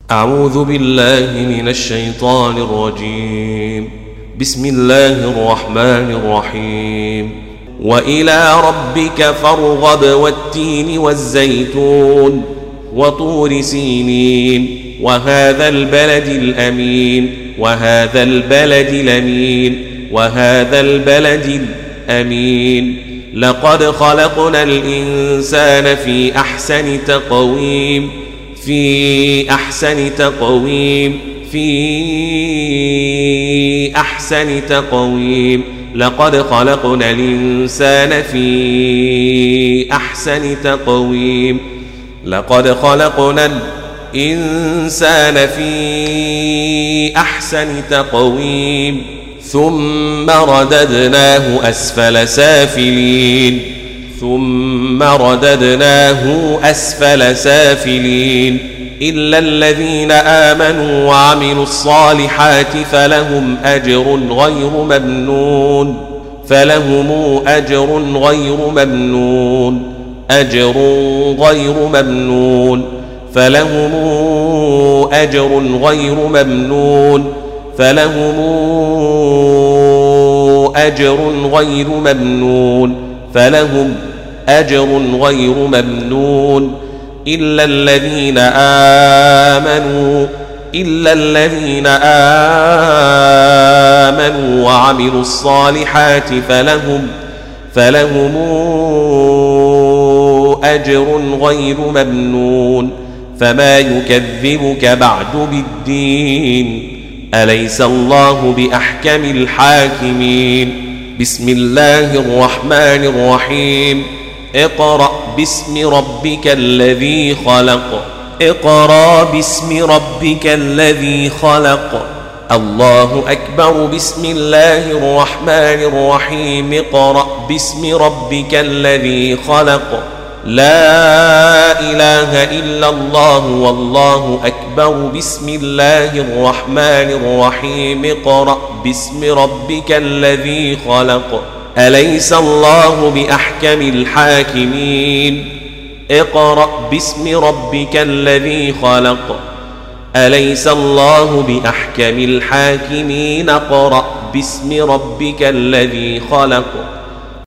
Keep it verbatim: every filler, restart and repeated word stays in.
أعوذ بالله من الشيطان الرجيم. بسم الله الرحمن الرحيم. وإلى ربك فارغب والتين والزيتون وطور سينين وهذا البلد الأمين وهذا البلد الأمين وهذا البلد الأمين لقد خلقنا الإنسان في أحسن تقويم في أحسن تقويم في أحسن تقويم لقد خلقنا الإنسان في أحسن تقويم لقد خلقنا الإنسان في أحسن تقويم ثم رددناه أسفل سافلين ثم رددناه أسفل سافلين إلا الذين آمنوا وعملوا الصالحات فلهم أجر غير ممنون فلهم أجر غير ممنون أجر غير ممنون فلهم أجر غير ممنون فلهم أجر غير ممنون فلهم أجر غير ممنون إلا الذين آمنوا إلا الذين آمنوا وعملوا الصالحات فلهم فلهم أجر غير ممنون فما يكذبك بعد بالدين أليس الله بأحكم الحاكمين. بسم الله الرحمن الرحيم. اقرأ باسم ربك الذي خلق اقرأ باسم ربك الذي خلق الله أكبر. بسم الله الرحمن الرحيم. اقرأ باسم ربك الذي خلق لا إله إلا الله والله أكبر. بسم الله الرحمن الرحيم. اقرأ باسم ربك الذي خلق أليس الله بأحكم الحاكمين. اقرأ باسم ربك الذي خلق أليس الله بأحكم الحاكمين. اقرأ باسم ربك الذي خلق